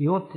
И вот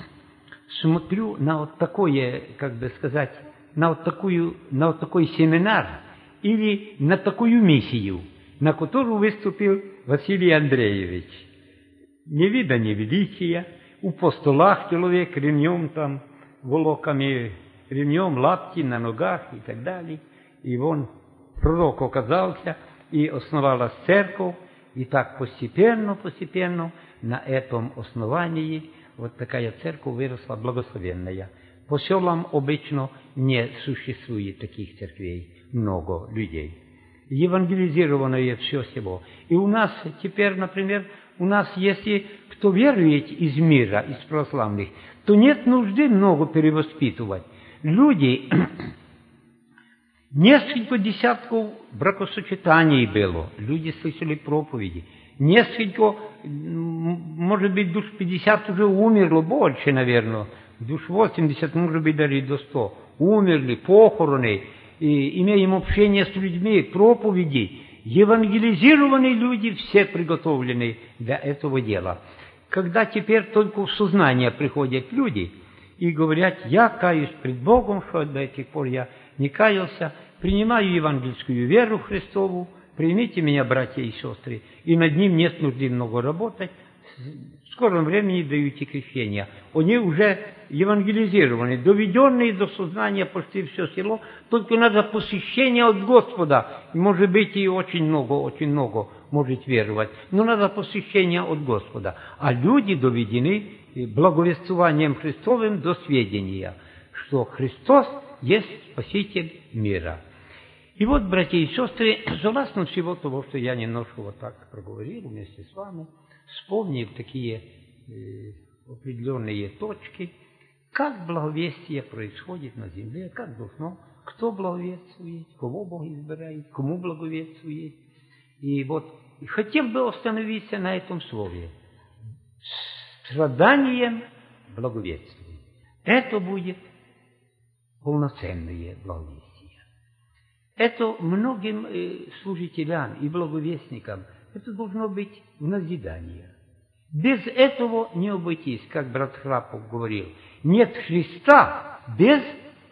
смотрю на вот такое, как бы сказать, на вот такой семинар или на такую миссию, на которую выступил Василий Андреевич. Невиданное величие, у постулах человек ремнем там, волоками, ремнем, лапти на ногах и так далее. И он, пророк оказался, и основалась церковь, и так постепенно на этом основании вот такая церковь выросла благословенная. По селам обычно не существует таких церквей, много людей. Евангелизированное все село. И у нас теперь, например, если кто верует из мира, из православных, то нет нужды много перевоспитывать. Люди, несколько десятков бракосочетаний было, люди слышали проповеди, несколько, может быть, душ 50 уже умерло, больше, наверное, душ 80, может быть, даже до 100, умерли, похороны, и имеем общение с людьми, проповеди, евангелизированные люди, все приготовлены для этого дела. Когда теперь только в сознание приходят люди и говорят, я каюсь пред Богом, что до этих пор я не каялся, принимаю евангельскую веру Христову, примите меня, братья и сестры, и над ним нет нужды много работать, в скором времени даете крещение. Они уже евангелизированы, доведенные до сознания почти все село, только надо посещение от Господа. Может быть, и очень много может веровать, но надо посещение от Господа. А люди доведены благовествованием Христовым до сведения, что Христос есть Спаситель мира. И вот, братья и сестры, согласно всего того, что я немножко вот так проговорил вместе с вами, вспомнив такие определенные точки, как благовестие происходит на земле, как должно, кто благовествует, кого Бог избирает, кому благовествует. И вот хотел бы остановиться на этом слове. Страданием благовествия. Это будет полноценное благовестие. Это многим служителям и благовестникам это должно быть в назидание. Без этого не обойтись, как брат Храпов говорил. Нет Христа без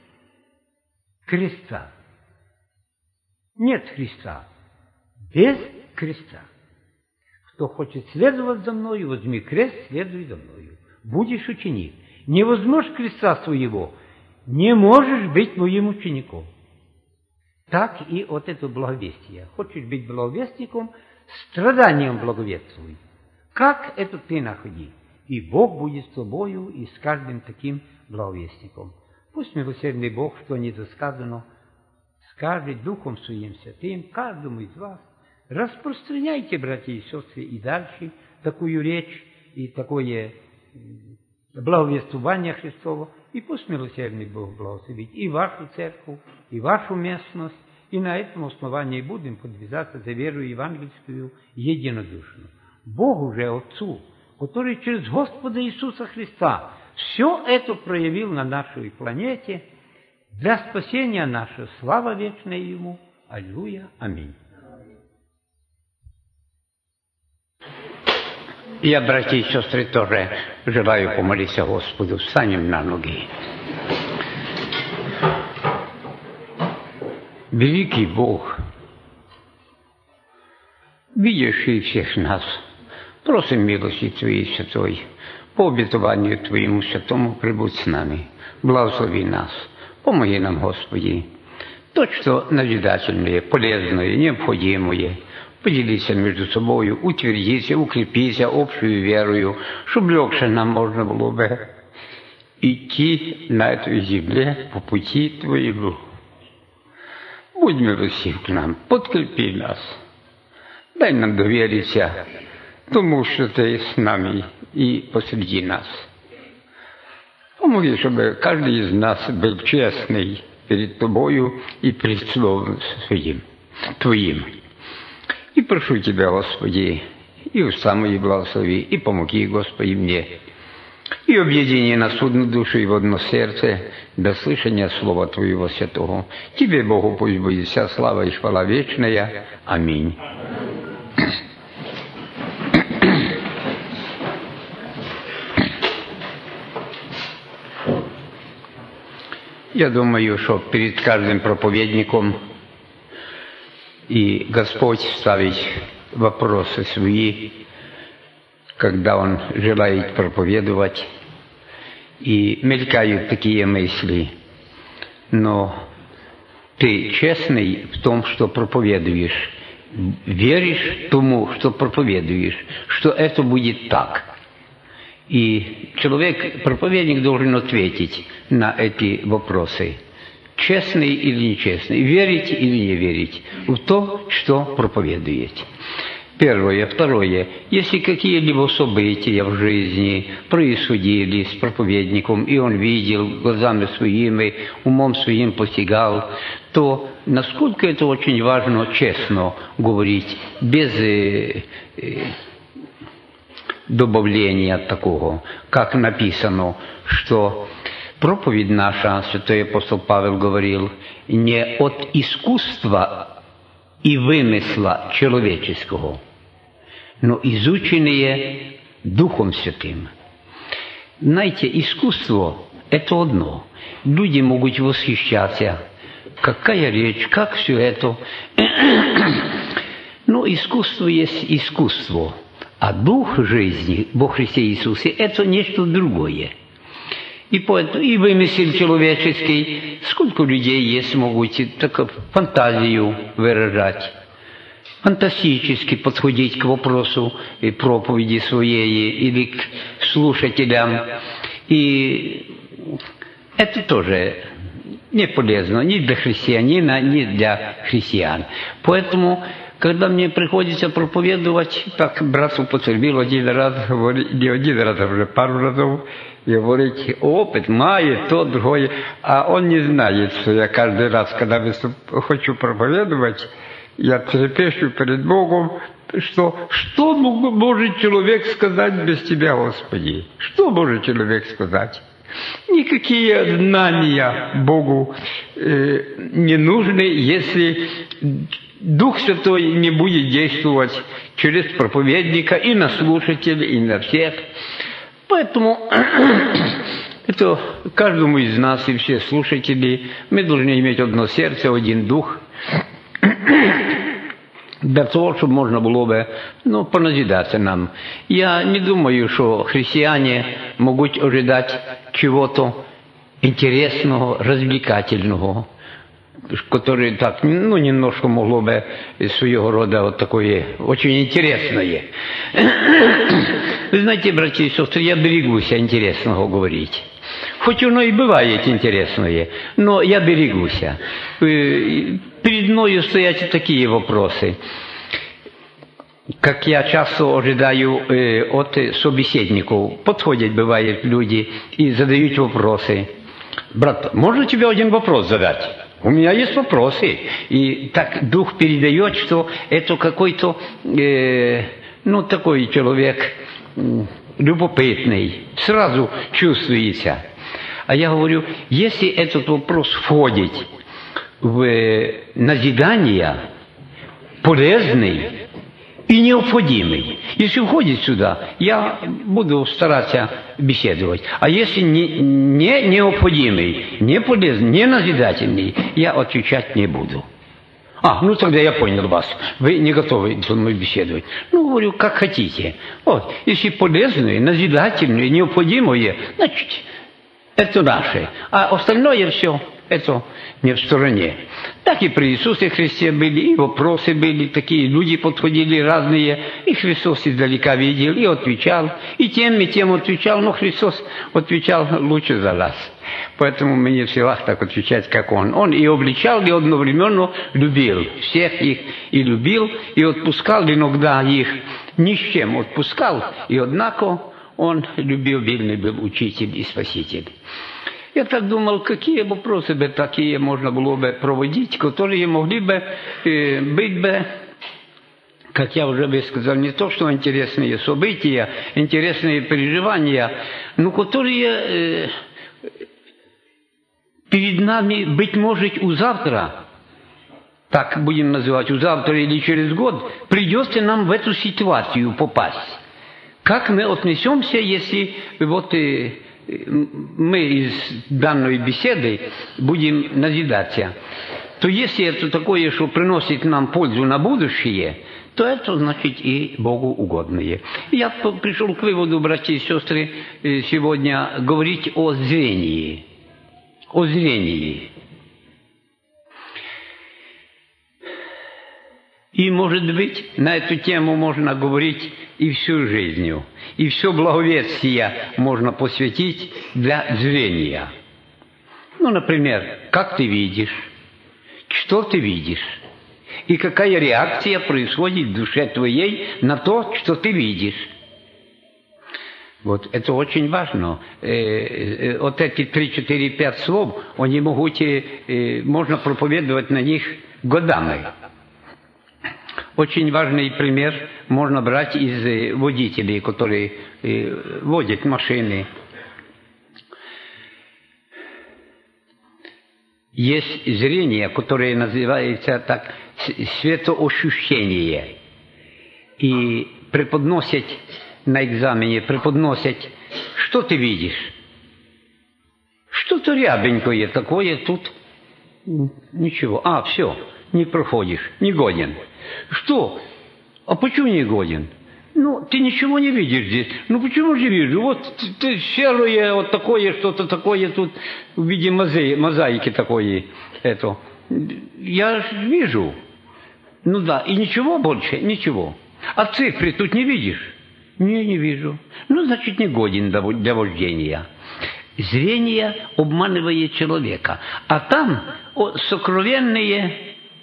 креста. Нет Христа без креста. Кто хочет следовать за мною, возьми крест, следуй за мною. Будешь ученик. Не возьмешь креста своего, не можешь быть моим учеником. Так и вот это благовестие. Хочешь быть благовестником, страданием благовествуй. Как это ты находи? И Бог будет с тобою и с каждым таким благовестником. Пусть милосердный Бог, что недосказано, скажет Духом Своим Святым каждому из вас. Распространяйте, братья и сестры, и дальше такую речь и такое благовествование Христово. И пусть милосердный Бог благословит и вашу церковь, и вашу местность, и на этом основании будем подвязаться за веру евангельскую единодушно. Богу же, Отцу, который через Господа Иисуса Христа все это проявил на нашей планете, для спасения нашего, слава вечная Ему. Аллилуйя. Аминь. Я, братья и сестры, тоже желаю помолиться Господу. Встанем на ноги. Великий Бог, видящий всех нас, просим милости Твоей святой, по обетованию Твоему святому прибудь с нами, благослови нас, помоги нам, Господи, то, что назидательное, полезное, необходимое, поделиться между собою, утвердиться, укрепиться общую верою, чтобы легче нам можно было бы идти на этой земле по пути Твоему. Будь милостив к нам, подкрепи нас, дай нам довериться тому, что Ты с нами и посреди нас. Помоги, чтобы каждый из нас был честный перед Тобою и перед Словом Своим, Твоим. И прошу Тебя, Господи, и уста мои благослови, и помоги, Господи, мне, и объедини нас в одну душу и в одно сердце до слышания Слова Твоего Святого. Тебе, Богу, пусть будет вся слава и хвала вечная. Аминь. Я думаю, что перед каждым проповедником и Господь ставит вопросы свои, когда Он желает проповедовать, и мелькают такие мысли. Но ты честный в том, что проповедуешь, веришь тому, что проповедуешь, что это будет так. И человек, проповедник, должен ответить на эти вопросы. Честный или нечестный, верить или не верить в то, что проповедует. Первое. Второе. Если какие-либо события в жизни происходили с проповедником, и он видел глазами своими, умом своим постигал, то насколько это очень важно честно говорить, без добавления такого, как написано, что проповедь наша, святой апостол Павел говорил, не от искусства и вымысла человеческого, но изученные Духом Святым. Знаете, искусство – это одно. Люди могут восхищаться. Какая речь, как все это. Но искусство есть искусство. А дух жизни во Христе Иисусе – это нечто другое. И поэтому и вымысел человеческий, сколько людей есть, могут так фантазию выражать, фантастически подходить к вопросу и проповеди своей или к слушателям. И это тоже не полезно ни для христианина, ни для христиан. Поэтому, когда мне приходится проповедовать, так брат употребил один раз, не один раз, а уже пару разов, и говорить, опыт мает, то, другое, а он не знает, что я каждый раз, когда хочу проповедовать, я трепещу перед Богом, что может человек сказать без Тебя, Господи? Что может человек сказать? Никакие знания Богу не нужны, если Дух Святой не будет действовать через проповедника и на слушателей, и на всех. Поэтому это каждому из нас и все слушатели, мы должны иметь одно сердце, один дух, для того, чтобы можно было бы поназидаться нам. Я не думаю, что христиане могут ожидать чего-то интересного, развлекательного, которое так, немножко могло бы своего рода вот такое очень интересное. Вы знаете, братья и сестры, я берегусь интересного говорить. Хоть оно и бывает интересное, но я берегусь. Перед мною стоят такие вопросы, как я часто ожидаю от собеседников. Подходят, бывают люди, и задают вопросы. Брат, можно тебе один вопрос задать? У меня есть вопросы. И так дух передает, что это какой-то, такой человек любопытный. Сразу чувствуется. А я говорю, если этот вопрос входит в назидание, полезный и необходимый, если входит сюда, я буду стараться беседовать. А если не необходимый, не полезный, не назидательный, я отвечать не буду. Тогда я понял вас. Вы не готовы со мной беседовать. Говорю, как хотите. Вот, если полезное, назидательное, необходимое, значит, это наше. А остальное все, это не в стороне. Так и при Иисусе Христе были, и вопросы были, такие люди подходили разные, и Христос издалека видел, и отвечал, и тем отвечал, но Христос отвечал лучше за нас. Поэтому мы не в силах так отвечать, как Он. Он и обличал, и одновременно любил всех их, и любил, и отпускал иногда их, ни с чем отпускал, и однако Он любвеобильный был учитель и спаситель. Я так думал, какие вопросы бы такие можно было бы проводить, которые могли бы быть бы, как я уже высказал, не то, что интересные события, интересные переживания, но которые перед нами, быть может, у завтра, так будем называть, у завтра или через год, придется нам в эту ситуацию попасть. Как мы отнесемся, если мы из данной беседы будем назидаться, то если это такое, что приносит нам пользу на будущее, то это значит и Богу угодное. Я пришел к выводу, братья и сестры, сегодня говорить о зрении. О зрении. И, может быть, на эту тему можно говорить и всю жизнь. И все благовестие можно посвятить для зрения. Ну, например, как ты видишь, что ты видишь, и какая реакция происходит в душе твоей на то, что ты видишь. Вот это очень важно. Вот эти 3, 4, 5 слов, они могут, можно проповедовать на них годами. Очень важный пример можно брать из водителей, которые водят машины. Есть зрение, которое называется так светоощущение. И преподносят на экзамене, что ты видишь? Что-то рябенькое такое тут. Ничего. Все, не проходишь, не годен. Что? А почему не годен? Ну, ты ничего не видишь здесь. Ну, почему же вижу? Вот ты серое, вот такое, что-то такое тут в виде мозаики такое. Это. Я вижу. Ну да, и ничего больше, ничего. А цифры тут не видишь? Не вижу. Ну, значит, не годен для вождения. Зрение обманывает человека. А там сокровенные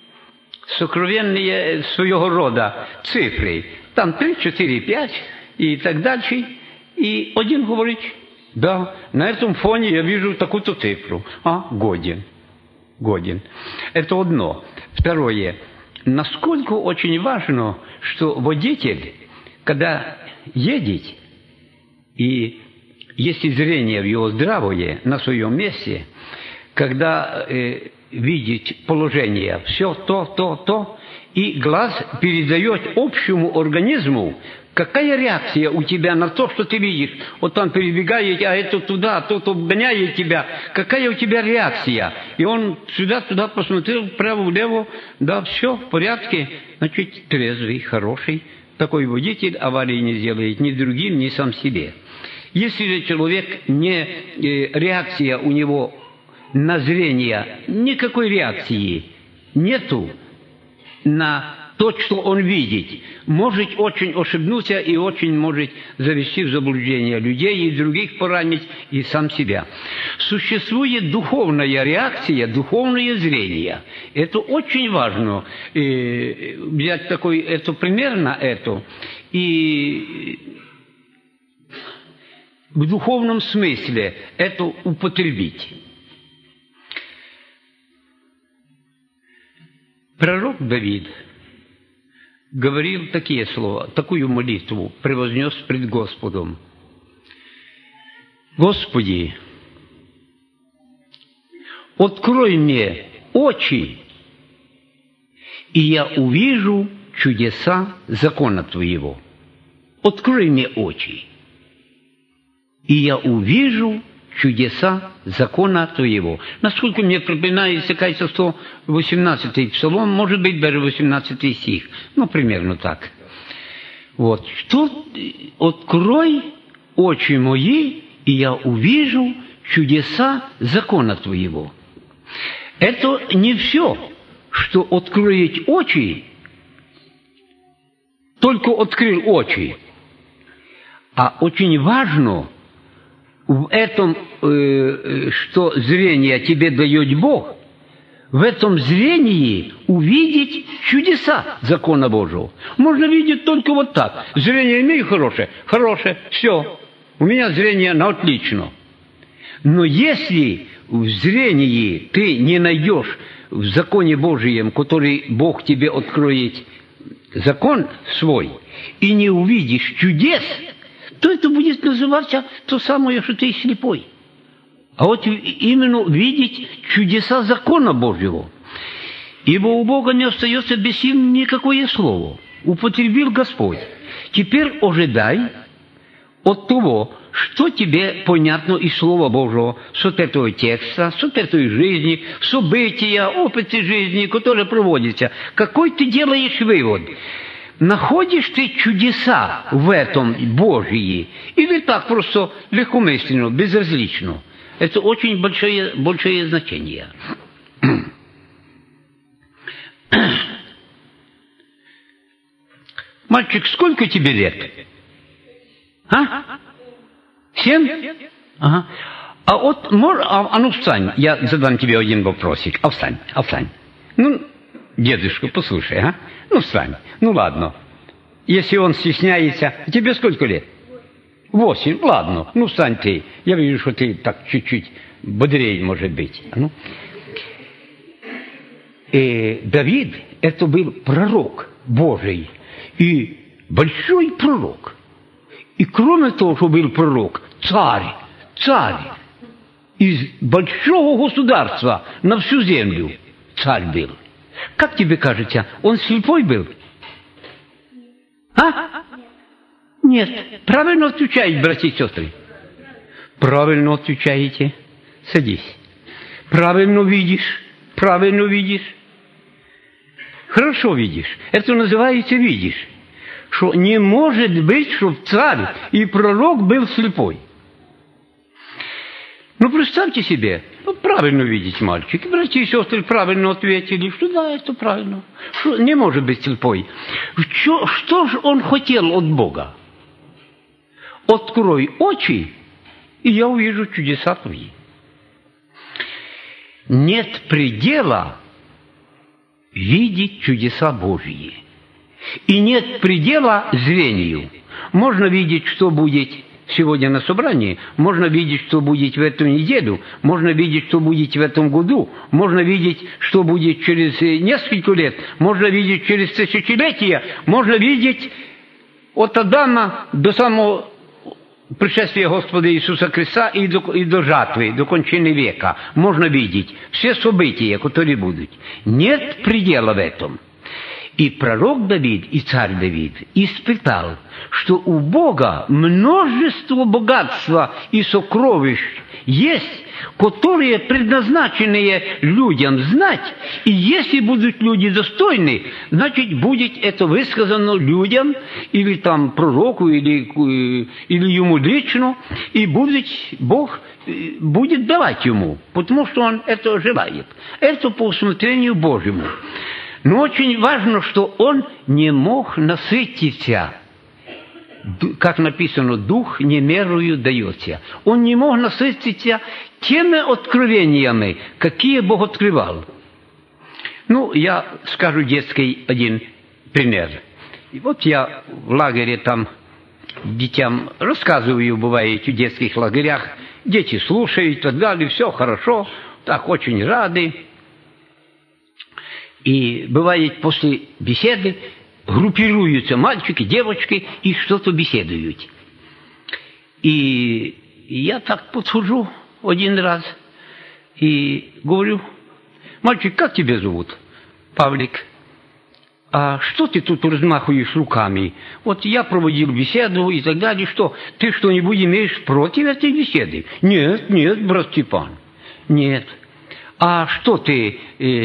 своего рода цифры. Там 3, 4, 5 и так дальше. И один говорит, да, на этом фоне я вижу такую-то цифру. Годен. Это одно. Второе. Насколько очень важно, что водитель, когда едет, и если зрение в его здравое, на своем месте, когда видит положение, все то, и глаз передает общему организму, какая реакция у тебя на то, что ты видишь. Вот там перебегает, а это туда, тот обгоняет тебя. Какая у тебя реакция? И он сюда-туда посмотрел, вправо-влево, да, все в порядке. Значит, трезвый, хороший. Такой водитель аварии не сделает ни другим, ни сам себе. Если же человек реакция у него на зрение, никакой реакции нету на то, что он видит, может очень ошибнуться и очень может завести в заблуждение людей и других поранить, и сам себя. Существует духовная реакция, духовное зрение. Это очень важно. Взять это пример на это и в духовном смысле это употребить. Пророк Давид говорил такие слова, такую молитву превознес пред Господом. Господи, открой мне очи, и я увижу чудеса закона Твоего. Открой мне очи, и я увижу чудеса закона Твоего. Насколько мне припоминается, кажется, 118-й псалом, может быть, даже 18-й стих. Ну, примерно так. Вот. Что? Открой очи мои, и я увижу чудеса закона Твоего. Это не все, что откроет очи, только открыл очи. А очень важно в этом, что зрение тебе дает Бог, в этом зрении увидеть чудеса закона Божьего. Можно видеть только вот так. Зрение имею хорошее, все. У меня зрение на отлично. Но если в зрении ты не найдешь в законе Божьем, который Бог тебе откроет, закон свой, и не увидишь чудес, то это будет называться то самое, что ты слепой. А вот именно видеть чудеса закона Божьего. Ибо у Бога не остается без им никакое слово. Употребил Господь. Теперь ожидай от того, что тебе понятно из Слова Божьего, с вот этого текста, с вот этой жизни, события, опыты жизни, которые проводятся. Какой ты делаешь вывод? Находишь ты чудеса в этом Божьи? Или так просто легкомысленно, безразлично? Это очень большое значение. Мальчик, сколько тебе лет? А? 7? Ага. А вот, ну встань, я задам тебе один вопросик. Встань. Ну, дедушка, послушай, а? Ну, встань. Ну, ладно. Если он стесняется, тебе сколько лет? 8, ладно. Ну, встань ты. Я вижу, что ты так чуть-чуть бодрее, может быть. Ну. Давид, это был пророк Божий. И большой пророк. И кроме того, что был пророк, царь из большого государства на всю землю царь был. Как тебе кажется, он слепой был? А? Нет. Правильно отвечаете, братья и сестры. Правильно отвечаете. Садись. Правильно видишь. Хорошо видишь. Это называется видишь. Что не может быть, чтобы царь и пророк был слепой. Ну, представьте себе, правильно видеть, мальчики. Братья и сестры правильно ответили, что да, это правильно. Что не может быть слепой. Что же он хотел от Бога? Открой очи, и я увижу чудеса твои. Нет предела видеть чудеса Божьи. И нет предела зрению. Можно видеть, что будет сегодня на собрании, можно видеть, что будет в эту неделю, можно видеть, что будет в этом году, можно видеть, что будет через несколько лет, можно видеть через тысячелетия, можно видеть от Адама до самого пришествия Господа Иисуса Христа и до жатвы, до кончины века. Можно видеть все события, которые будут. Нет предела в этом. И пророк Давид, и царь Давид испытал, что у Бога множество богатства и сокровищ есть, которые предназначены людям знать, и если будут люди достойны, значит, будет это высказано людям, или там пророку, или ему лично, и Бог будет давать ему, потому что он это желает. Это по усмотрению Божьему. Но очень важно, что он не мог насытиться. Как написано, дух не мерою дается. Он не мог насытиться теми откровениями, какие Бог открывал. Ну, я скажу детский один пример. И вот я в лагере там детям рассказываю, бывает, в детских лагерях. Дети слушают и так далее, все хорошо, так очень рады. И бывает, после беседы группируются мальчики, девочки и что-то беседуют. И я так подхожу один раз и говорю: мальчик, как тебя зовут? Павлик. А что ты тут размахиваешь руками? Вот я проводил беседу и так далее. Что, ты что-нибудь имеешь против этой беседы? Нет, брат Степан. Нет. А что ты...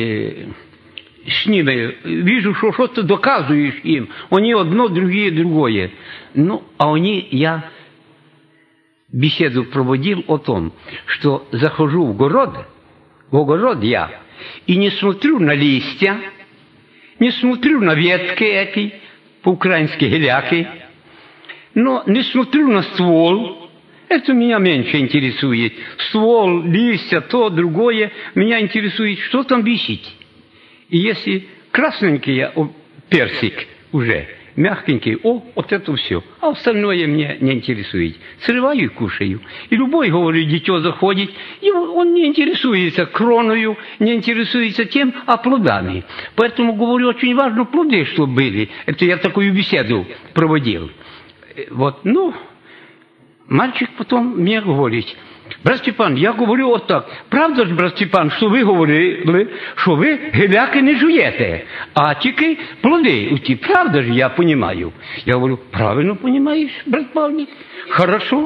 с ними, вижу, что что-то доказываешь им. Они одно, другие другое. Ну, а я беседу проводил о том, что захожу в огород я, и не смотрю на листья, не смотрю на ветки эти, по-украински геляки, но не смотрю на ствол. Это меня меньше интересует. Ствол, листья, то, другое. Меня интересует, что там висит. И если красненький персик уже, мягкенький, вот это все. А остальное меня не интересует. Срываю и кушаю. И любой, говорю, дитё заходит, и он не интересуется кроною, не интересуется тем, а плодами. Поэтому, говорю, очень важно плоды, чтобы были. Это я такую беседу проводил. Вот, мальчик потом мне говорит: брат Степан, я говорю вот так. Правда ж, брат Степан, що ви говорили, що ви геляки не жуєте, а тільки плоди. Правда ж, я понимаю. Я говорю: правильно понимаешь, брат Павлик? Хорошо.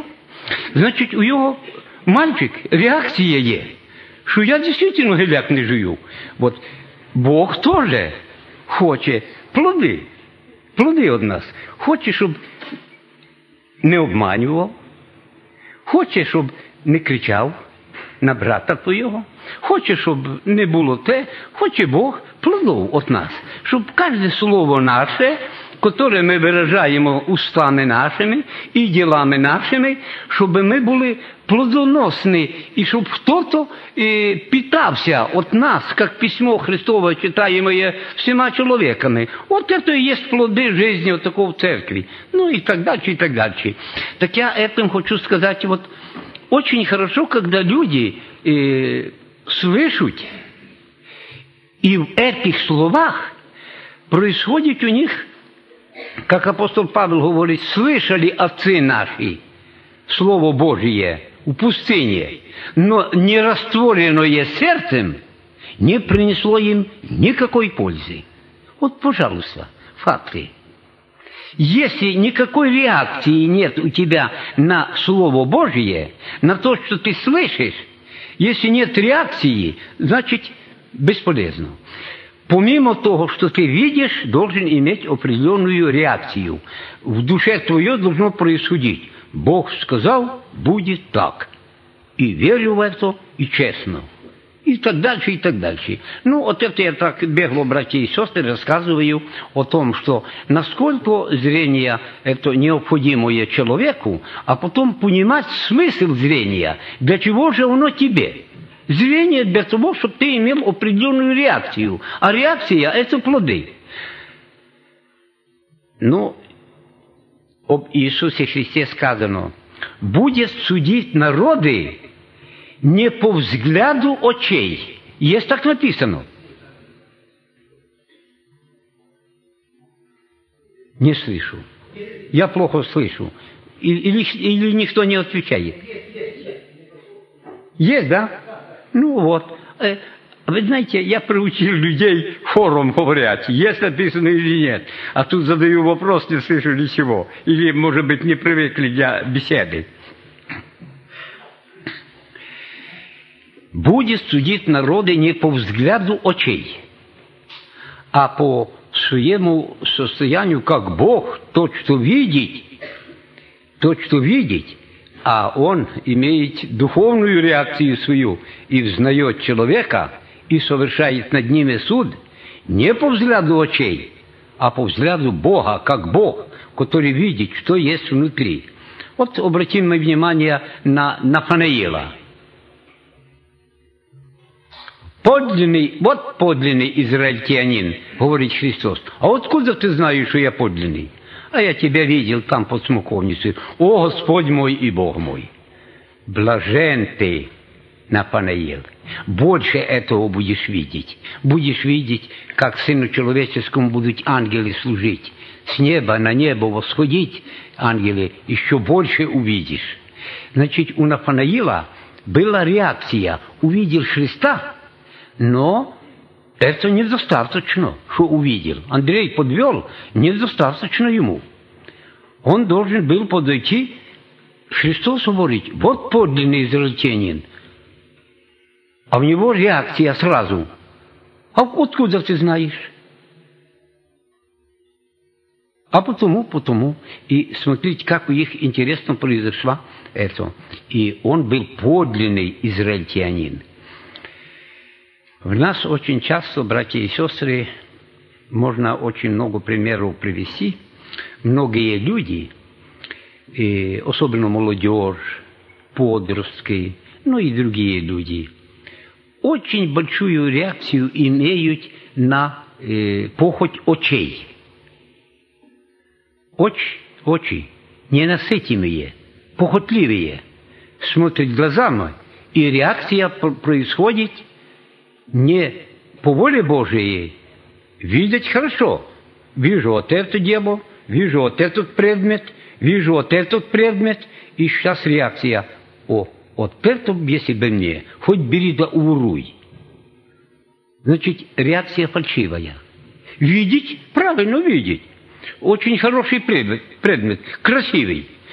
Значить, у його мальчик реакція є, що я дійсно гіляк не жую. От Бог теж хоче плоди від нас. Хоче, щоб не обманював, хоче, щоб не кричав на брата твого, хоче, щоб не було те, хоче Бог плодов від нас. Щоб кожне слово наше, яке ми виражаємо устами нашими і ділами нашими, щоб ми були плодоносні, і щоб хто-то питався від нас, як письмо Христово читаємо всіма чоловіками. От це і є плоди житті от такого в церкві. Ну і так далі, і так далі. Так я этим хочу сказати, вот очень хорошо, когда люди слышат, и в этих словах происходит у них, как апостол Павел говорит, слышали отцы наши Слово Божие в пустыне, но не растворенное сердцем не принесло им никакой пользы. Вот, пожалуйста, факты. Если никакой реакции нет у тебя на Слово Божие, на то, что ты слышишь, если нет реакции, значит, бесполезно. Помимо того, что ты видишь, должен иметь определенную реакцию. В душе твоей должно происходить. Бог сказал, будет так. И верю в это, и честно. И так дальше, и так дальше. Ну, вот это я так бегло, братья и сестры, рассказываю о том, что насколько зрение это необходимое человеку, а потом понимать смысл зрения, для чего же оно тебе. Зрение для того, чтобы ты имел определенную реакцию. А реакция – это плоды. Ну, об Иисусе Христе сказано, «Будет судить народы не по взгляду очей». Есть так написано. Не слышу. Я плохо слышу. Или никто не отвечает. Есть, да? Ну вот. Вы знаете, я приучил людей хором говорить, есть написано или нет. А тут задаю вопрос, не слышу ничего. Или, может быть, не привыкли для беседы. Будет судить народы не по взгляду очей, а по своему состоянию, как Бог, тот, что видит, а Он имеет духовную реакцию свою и узнает человека, и совершает над ними суд, не по взгляду очей, а по взгляду Бога, как Бог, который видит, что есть внутри. Вот обратим мы внимание на Нафанаила. Подлинный израильтянин, говорит Христос. А откуда ты знаешь, что я подлинный? А я тебя видел там под смоковницей. О, Господь мой и Бог мой! Блажен ты, Нафанаил. Больше этого будешь видеть. Будешь видеть, как Сыну Человеческому будут ангелы служить. С неба на небо восходить ангелы, еще больше увидишь. Значит, у Нафанаила была реакция. Увидел Христа, но это недостаточно, что увидел. Андрей подвел, недостаточно ему. Он должен был подойти, Христос говорит, вот подлинный израильтянин. А у него реакция сразу. А откуда ты знаешь? А потому. И смотрите, как у них интересно произошло это. И он был подлинный израильтянин. В нас очень часто, братья и сестры, можно очень много примеров привести. Многие люди, и особенно молодежь, подростки, ну и другие люди, очень большую реакцию имеют на похоть очей. Очи ненасытимые, похотливые, смотрят глазами, и реакция происходит не по воле Божией. Видеть хорошо. Вижу вот это дело, вижу вот этот предмет, вижу вот этот предмет, и сейчас реакция. О, вот это, если бы мне, хоть бери да уворуй. Значит, реакция фальшивая. Видеть, правильно видеть. Очень хороший предмет, красивый.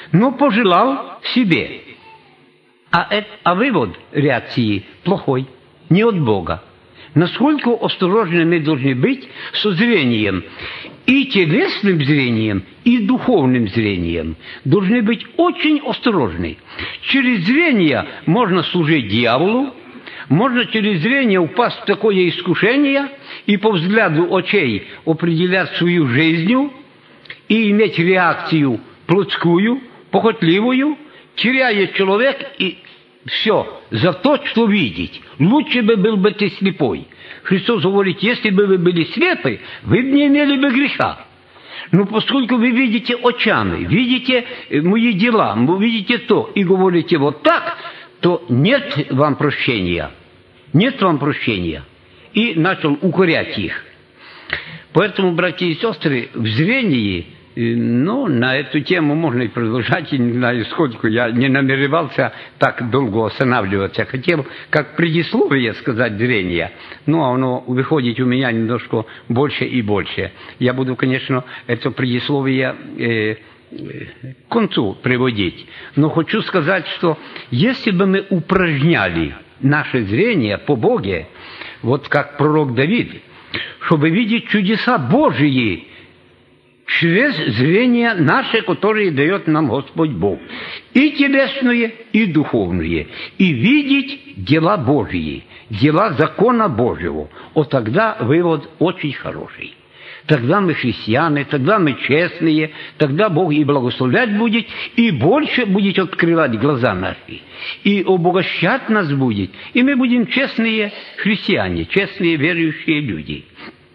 но пожелал себе. А вывод реакции плохой, не от Бога. Насколько осторожны мы должны быть со зрением, и телесным зрением, и духовным зрением. Должны быть очень осторожны. Через зрение можно служить дьяволу, можно через зрение упасть в такое искушение и по взгляду очей определять свою жизнь и иметь реакцию плотскую, похотливую, теряет человек и все за то, что видеть. Лучше бы был бы ты слепой. Христос говорит, если бы вы были слепы, вы бы не имели бы греха. Но поскольку вы видите очами, видите мои дела, вы видите то, и говорите вот так, то нет вам прощения. Нет вам прощения. И начал укорять их. Поэтому, братья и сестры, в зрении, на эту тему можно и продолжать, и не знаю сколько, я не намеревался так долго останавливаться. Хотел, как предисловие сказать зрение, а оно выходит у меня немножко больше и больше. Я буду, конечно, это предисловие к концу приводить. Но хочу сказать, что если бы мы упражняли наше зрение по Боге, вот как пророк Давид, чтобы видеть чудеса Божьи через зрение наше, которое дает нам Господь Бог, и телесное, и духовное, и видеть дела Божьи, дела закона Божьего, вот тогда вывод очень хороший. Тогда мы христиане, тогда мы честные, тогда Бог и благословлять будет, и больше будет открывать глаза наши, и обогащать нас будет, и мы будем честные христиане, честные верующие люди.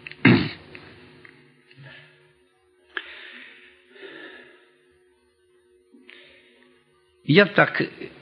Я так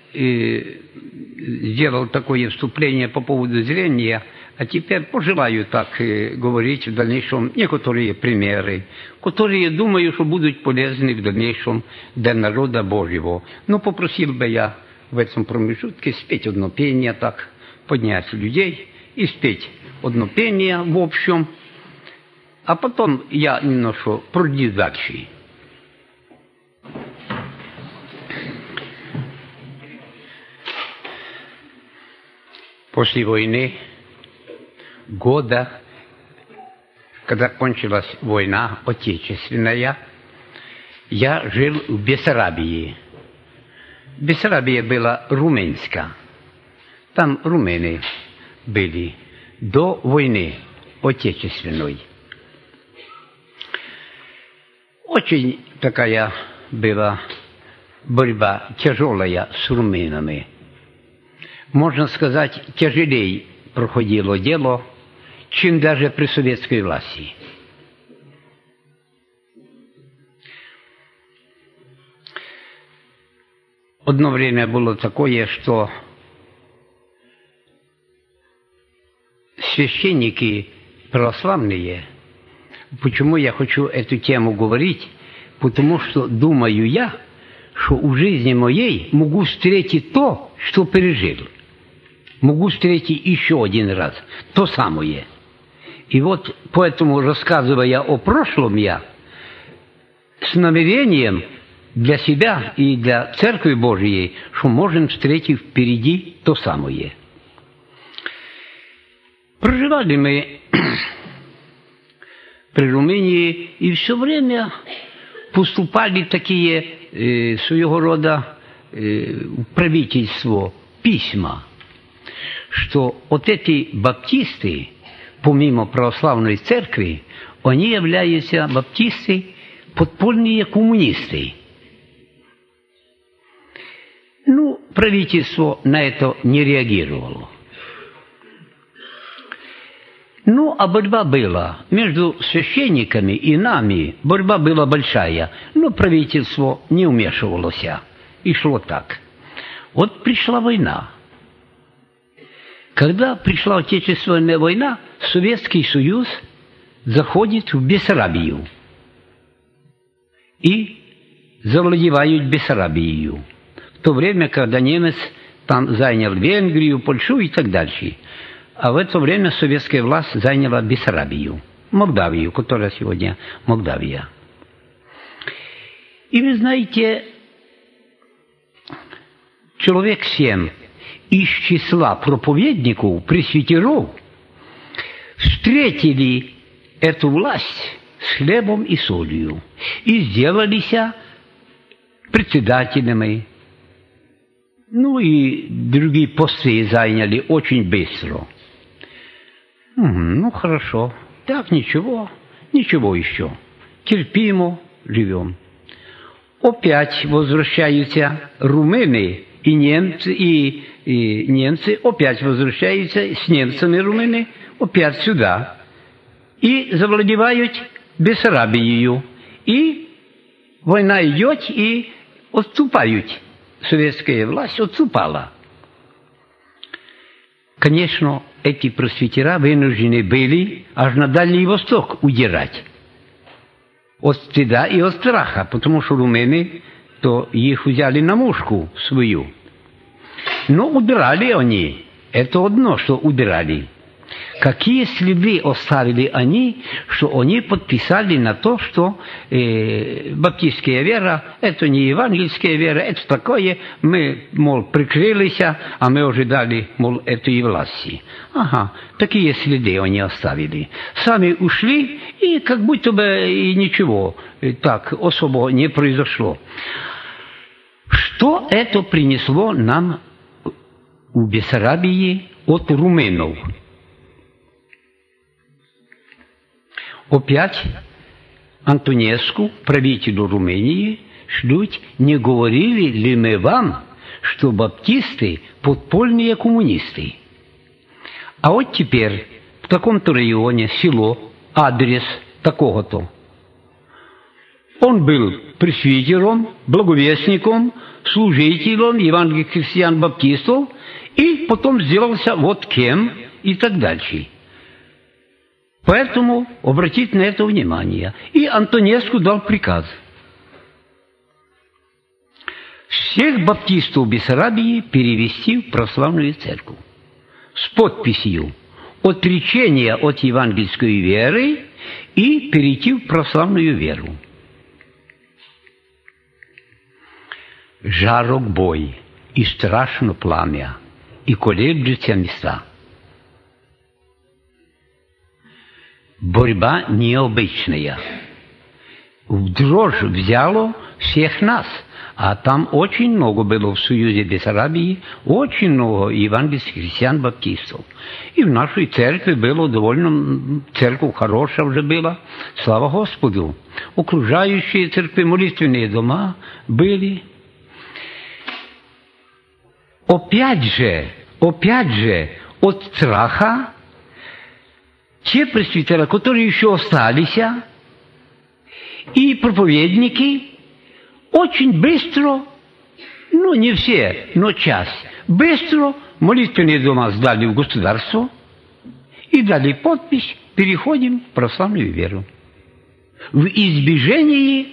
сделал такое вступление по поводу зрения, а теперь пожелаю так говорить в дальнейшем некоторые примеры, которые, думаю, что будут полезны в дальнейшем для народа Божьего. Но попросил бы я в этом промежутке спеть одно пение, так поднять людей и спеть одно пение в общем, а потом я немножко пройду дальше. После войны, года, когда кончилась война отечественная, я жил в Бессарабии. Бессарабия была румынская. Там румыны были до войны отечественной. Очень такая была борьба тяжелая с румынами. Можно сказать, тяжелее проходило дело, чем даже при советской власти. Одно время было такое, что священники православные, почему я хочу эту тему говорить, потому что думаю я, что в жизни моей могу встретить то, что пережил. Могу встретить еще один раз то самое. И вот поэтому, рассказывая о прошлом я, с намерением для себя и для Церкви Божьей, что можем встретить впереди то самое. Проживали мы при Румынии, и все время поступали такие своего рода в правительство письма, что вот эти баптисты, помимо православной церкви, они являются баптисты подпольные коммунисты. Правительство на это не реагировало. А борьба была между священниками и нами, борьба была большая, но правительство не вмешивалось, и шло так. Вот пришла война. Когда пришла Отечественная война, Советский Союз заходит в Бессарабию и завладевают Бессарабией. В то время, когда немец там занял Венгрию, Польшу и так дальше. А в это время советская власть заняла Бессарабию, Молдавию, которая сегодня Молдавия. И вы знаете, человек 7 из числа проповедников, пресвитеров, встретили эту власть с хлебом и солью и сделались председателями. Ну и другие посты заняли очень быстро. Ну, хорошо. Так, ничего еще. Терпимо живем. Опять возвращаются румыны и немцы опять возвращаются с немцами румыны опять сюда. И завладевают Бессарабией. И война идет, и отступают. Советская власть отступала. Конечно, эти просветера вынуждены были аж на Дальний Восток удирать. От стыда и от страха, потому что румыны, то их взяли на мушку свою. Но убирали они. Это одно, что убирали. Какие следы оставили они, что они подписали на то, что баптистская вера, это не евангельская вера, это такое, мы, мол, прикрылись, а мы ожидали, мол, этой власти. Ага, такие следы они оставили. Сами ушли, и как будто бы и ничего так особо не произошло. Что это принесло нам у Бессарабии от румынов? Опять Антонеску, правителю Румынии, шлют, не говорили ли мы вам, что баптисты – подпольные коммунисты? А вот теперь в таком-то районе село, адрес такого-то. Он был пресвитером, благовестником, служителем евангельских христиан-баптистов, и потом сделался вот кем и так дальше. Поэтому обратить на это внимание. И Антонеску дал приказ. Всех баптистов Бессарабии перевести в православную церковь. С подписью отречения от евангельской веры и перейти в православную веру. Жарок бой и страшно пламя, и колеблются места. Борьба необычная. В дрожь взяло всех нас. А там очень много было в Союзе Бессарабии, очень много евангельских христиан-баптистов. И в нашей церкви было довольно, церковь хорошая уже была, слава Господу. Окружающие церкви, молитвенные дома были. Опять же, от страха, те пресвитера, которые еще остались, и проповедники, очень быстро, ну не все, но часть, быстро молитвенные дома сдали в государство и дали подпись «Переходим в православную веру». В избежании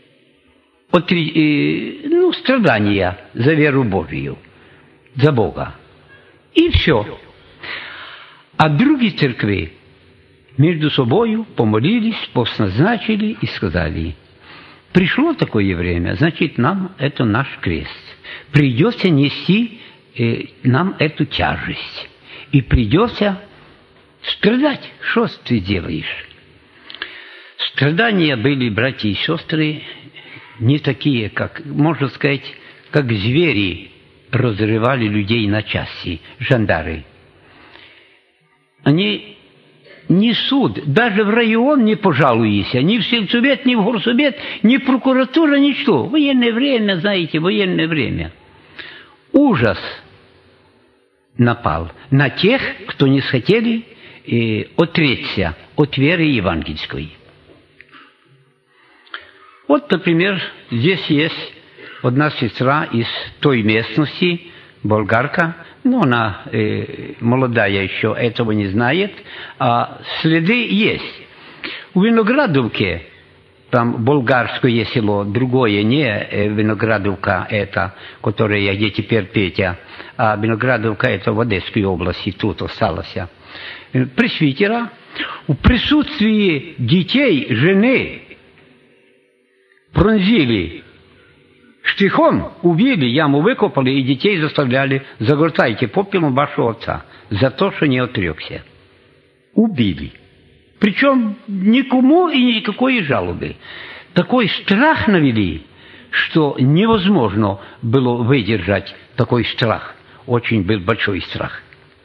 страдания за веру Божию, за Бога. И все. А другие церкви между собою помолились, постназначили и сказали: пришло такое время, значит, нам это наш крест. Придется нести нам эту тяжесть. И придется страдать. Что ты делаешь? Страдания были, братья и сестры, не такие, как, можно сказать, как звери разрывали людей на части, жандары. Они несут, даже в район не пожалуйся, ни в сельсовет, ни в горсовет, ни в прокуратура, ничто. Военное время, знаете, военное время. Ужас напал на тех, кто не хотели отречься от веры евангельской. Вот, например, здесь есть одна сестра из той местности, болгарка, но она молодая еще, этого не знает, а следы есть. В Виноградовке, там болгарское село, другое, не Виноградовка это, которая где теперь Петя, а Виноградовка это в Одесской области, тут осталось. Пресвитера в присутствии детей, жены пронзили Штыхом убили, яму выкопали и детей заставляли: загортайте попелом вашего отца за то, что не отрекся. Убили. Причем никому и никакой жалобы. Такой страх навели, что невозможно было выдержать такой страх. Очень был большой страх.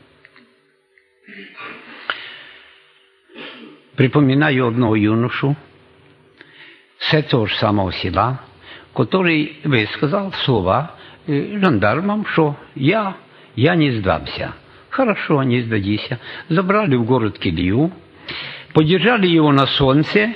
Припоминаю одного юношу с этого же самого села, который высказал слова жандармам, что я не сдамся. Хорошо, не сдадися. Забрали в город Келью, подержали его на солнце,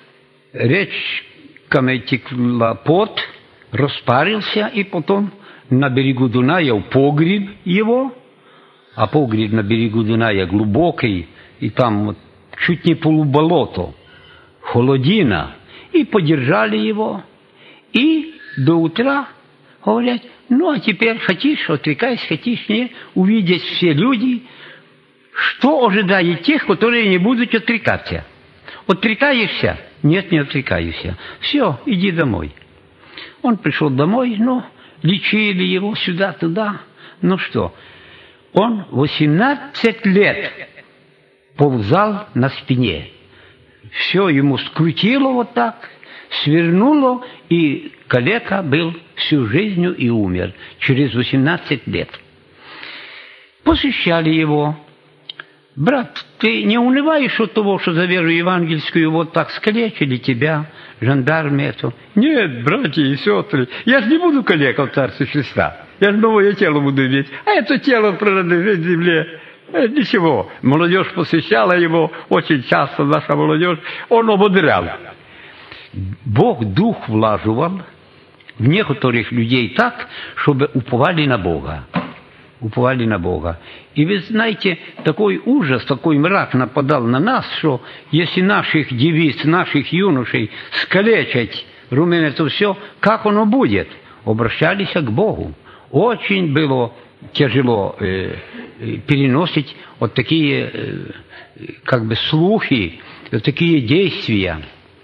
речками текла пот, распарился, и потом на берегу Дуная в погреб его, а погреб на берегу Дуная глубокий, и там вот чуть не полуболото, холодина, и подержали его, и до утра говорят: ну, а теперь хотишь, отрекайся, хотишь, не, увидят все люди, что ожидает тех, которые не будут отрекаться. Отрекаешься? Нет, не отрекаюсь. Все, иди домой. Он пришел домой, ну, лечили его сюда-туда. Ну что, он 18 лет ползал на спине. Все ему скрутило вот так, свернуло, и калека был всю жизнь и умер через 18 лет. Посещали его. Брат, ты не унываешь от того, что за веру евангельскую вот так скалечили тебя, жандармы эту? Нет, братья и сестры, я же не буду калека в Царстве Христа. Я же новое тело буду иметь. А это тело принадлежит земле. Ничего. Молодежь посещала его очень часто, наша молодежь. Он ободрял. Бог дух влаживал в некоторых людей так, чтобы уповали на Бога. Уповали на Бога. И вы знаете, такой ужас, такой мрак нападал на нас, что если наших девиц, наших юношей скалечить, румын это все, как оно будет? Обращались к Богу. Очень было тяжело переносить вот такие как бы слухи, вот такие действия.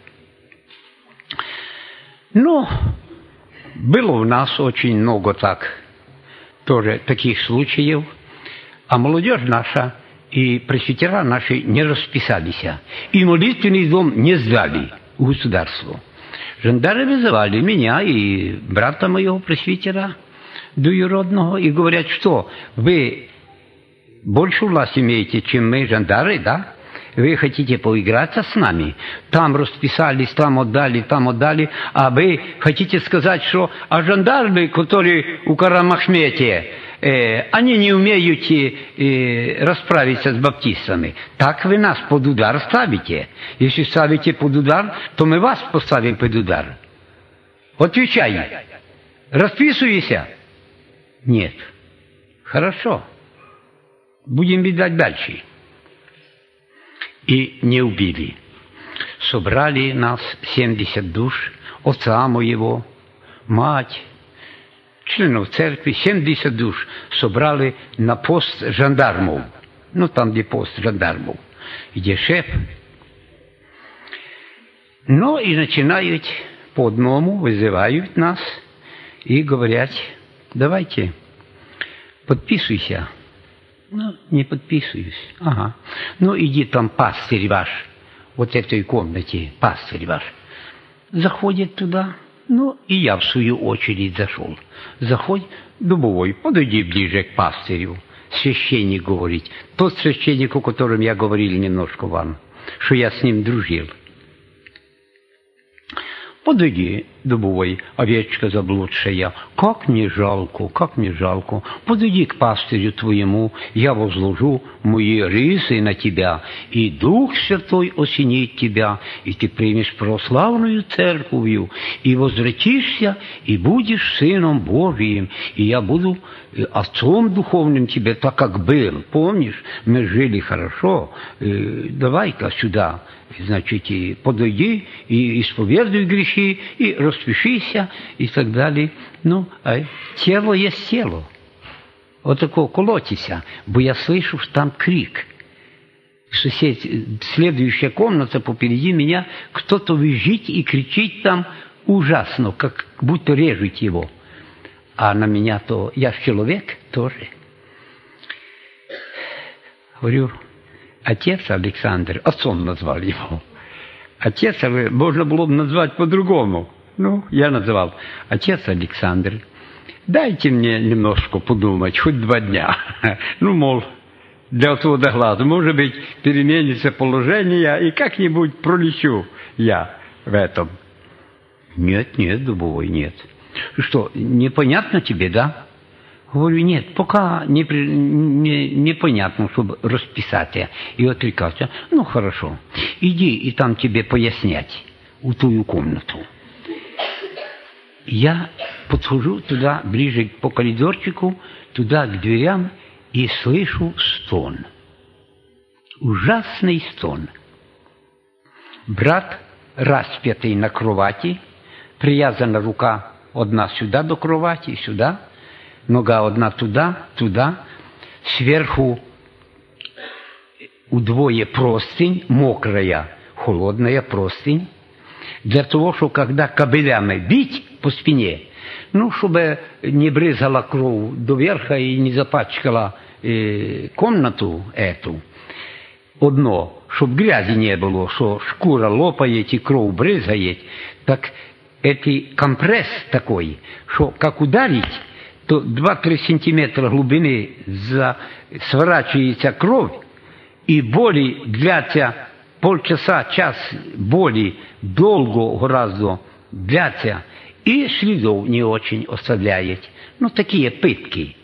Но было у нас очень много тоже таких случаев, а молодежь наша и пресвитера наши не расписались, и молитвенный дом не сдали государству. Жандармы вызывали меня и брата моего пресвитера двоюродного и говорят, что вы больше власть имеете, чем мы, жандармы, да? Вы хотите поиграться с нами? Там расписались, там отдали, а вы хотите сказать, что жандармы, которые у Карамахмете, они не умеют расправиться с баптистами. Так вы нас под удар ставите. Если ставите под удар, то мы вас поставим под удар. Отвечай. Расписывайся? Нет. Хорошо. Будем видать дальше. И не убили. Собрали нас 70 душ, отца моего, мать, членов церкви, 70 душ собрали на пост жандармов. Ну, там, где пост жандармов, где шеф. Ну, и начинают по одному, вызывают нас и говорят: давайте, подписывайся. Ну, не подписываюсь. Ага. Ну, иди там, пастырь ваш, вот этой комнате, пастырь ваш. Заходит туда. Ну, и я в свою очередь зашел. Заходит, Дубовой, подойди ближе к пастырю. Священник говорит. Тот священник, о котором я говорил немножко вам, что я с ним дружил. Подойди, Дубовой, овечка заблудшая, как мне жалко. Подойди к пастырю твоему, я возложу мои ризы на тебя, и Дух Святой осенит тебя, и ты примешь православную церковью, и возвратишься, и будешь сыном Божиим, и я буду отцом духовным тебе, так как был. Помнишь, мы жили хорошо, давай-ка сюда. Значит, и подойди, и исповедуй грехи, и распишися, и так далее. Ну, а тело есть тело. Вот такое колотися, бо я слышу, что там крик. Следующая комната попереди меня, кто-то визжит и кричит там ужасно, как будто режут его. А на меня-то, я ж человек тоже. Говорю, отец Александр, отцом назвал его. Отец, можно было бы назвать по-другому. Ну, я называл отец Александр. Дайте мне немножко подумать, хоть 2 дня. Ну, мол, для отвода глаз. Может быть, переменится положение, и как-нибудь пролечу я в этом. Нет, Дубовой, нет. Что, непонятно тебе, да? Говорю, нет, пока непонятно, чтобы расписать. И отрекался. Ну, хорошо, иди, и там тебе пояснять, в ту комнату. Я подхожу туда, ближе по коридорчику, туда к дверям, и слышу стон. Ужасный стон. Брат распятый на кровати, привязана рука одна сюда до кровати, сюда, нога одна туда, сверху удвое простынь, мокрая, холодная простынь, для того, чтобы когда кабелями бить по спине, ну, чтобы не брызгала кровь до верха и не запачкала комнату эту. Одно, чтобы грязи не было, что шкура лопает и кровь брызгает, так это компресс такой, что как ударить, то 2-3 сантиметра глубины сворачивается кровь, и боли длятся полчаса, час боли, долго гораздо длятся, и следов не очень оставляет. Ну, такие пытки.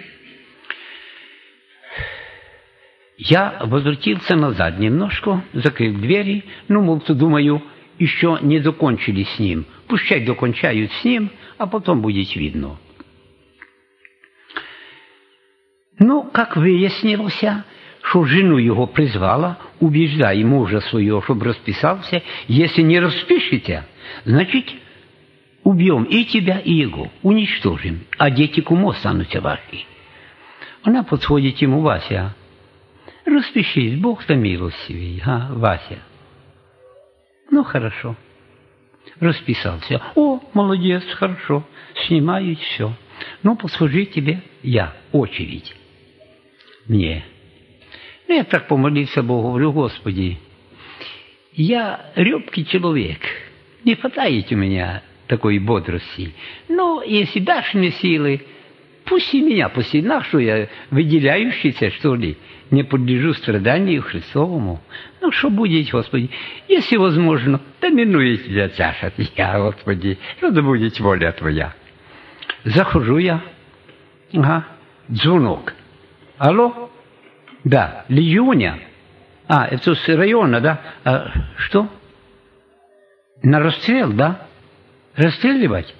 Я возвратился назад немножко, закрыл двери, ну, мол, думаю, еще не закончили с ним. Пущай докончают с ним, а потом будет видно. Ну, как выяснилось, что жену его призвала, убеждая мужа своего, чтобы расписался. Если не распишете, значит, убьем и тебя, и его, уничтожим, а дети кому останутся ваши. Она подходит ему, Вася, распишись, Бог-то милостивый, Вася. Ну, хорошо. Расписался. О, молодец, хорошо. Снимаю все. Ну, послужи тебе я, очередь. Мне. Ну, я так помолился Богу, говорю, Господи, я рёбкий человек, не хватает у меня такой бодрости. Но если дашь мне силы, пусть и меня посильна, что я выделяющийся, что ли, не подлежу страданию Христовому. Ну, что будет, Господи, если возможно, да минует тебя чаша Твоя, Господи, что да будет воля Твоя. Захожу я, звонок. Алло? Да, Леоня. Это с района, да? Что? На расстрел, да? Расстреливать?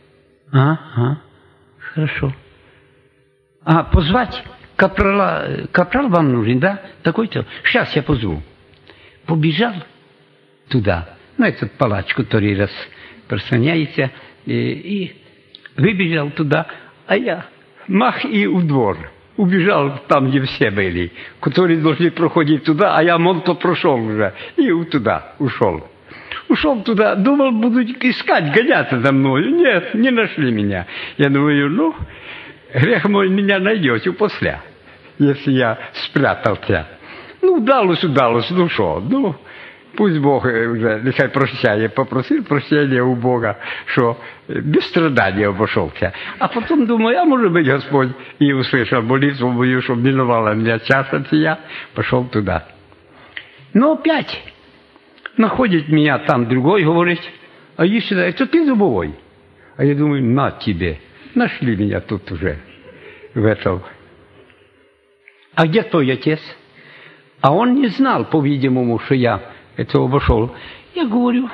Хорошо. Позвать капрала, капрал вам нужен, да? Такой-то. Сейчас я позову. Побежал туда, ну, этот палач, который распространяется, и выбежал туда, а я мах и в двор. Убежал там, где все были, которые должны проходить туда, а я монто прошел уже, и туда ушел. Ушел туда, думал, будут искать, гоняться за мною. Нет, не нашли меня. Я думаю, ну, грех мой меня найдете после, если я спрятался. Ну, удалось, ну что, ну, пусть Бог уже, нехай прощает, попросил прощения у Бога, что без страдания обошелся. А потом думаю, а может быть, Господь и услышал молитву мою, чтобы миновала меня чаша сия, пошел туда. Но опять находит меня там другой, говорит, а иди сюда, это ты Дубовой? А я думаю, на тебе, нашли меня тут уже, в этом. А где твой отец? А он не знал, по-видимому, что я это обошел. Я говорю,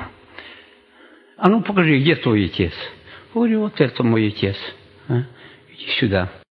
а ну покажи, где твой отец? Говорю, вот это мой отец. Иди сюда.